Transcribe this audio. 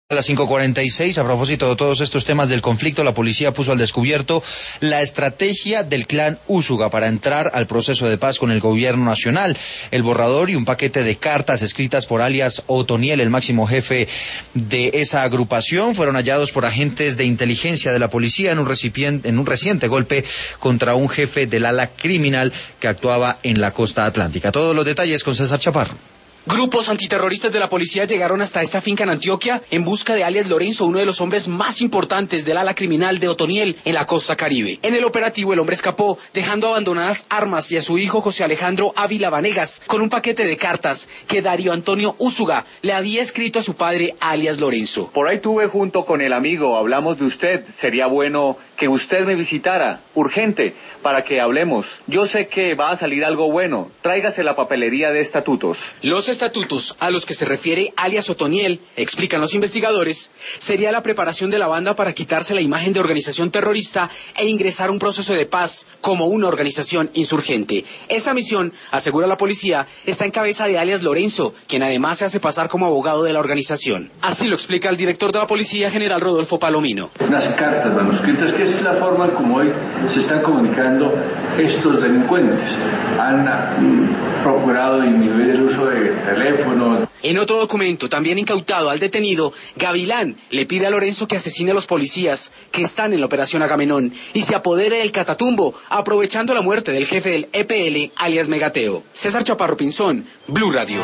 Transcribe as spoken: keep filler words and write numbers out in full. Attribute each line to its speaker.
Speaker 1: A las cinco cuarenta y seis, a propósito de todos estos temas del conflicto, la policía puso al descubierto la estrategia del clan Úsuga para entrar al proceso de paz con el gobierno nacional. El borrador y un paquete de cartas escritas por alias Otoniel, el máximo jefe de esa agrupación, fueron hallados por agentes de inteligencia de la policía en un, recipiente, en un reciente golpe contra un jefe del ala criminal que actuaba en la costa atlántica. Todos los detalles con César Chaparro.
Speaker 2: Grupos antiterroristas de la policía llegaron hasta esta finca en Antioquia en busca de alias Lorenzo, uno de los hombres más importantes del ala criminal de Otoniel en la costa caribe. En el operativo el hombre escapó, dejando abandonadas armas y a su hijo José Alejandro Ávila Vanegas con un paquete de cartas que Darío Antonio Úsuga le había escrito a su padre alias Lorenzo.
Speaker 3: Por ahí tuve junto con el amigo, hablamos de usted, sería bueno que usted me visitara, urgente, para que hablemos. Yo sé que va a salir algo bueno, tráigase la papelería de estatutos.
Speaker 2: Los estatutos a los que se refiere alias Otoniel, explican los investigadores, sería la preparación de la banda para quitarse la imagen de organización terrorista e ingresar a un proceso de paz como una organización insurgente. Esa misión, asegura la policía, está en cabeza de alias Lorenzo, quien además se hace pasar como abogado de la organización. Así lo explica el director de la policía, general Rodolfo Palomino.
Speaker 4: Unas cartas manuscritas, que es la forma como hoy se están comunicando estos delincuentes. Han mm, procurado inhibir el uso de teléfono.
Speaker 2: En otro documento, también incautado al detenido, Gavilán le pide a Lorenzo que asesine a los policías que están en la operación Agamenón y se apodere del Catatumbo, aprovechando la muerte del jefe del E P L, alias Megateo. César Chaparro Pinzón, Blue Radio.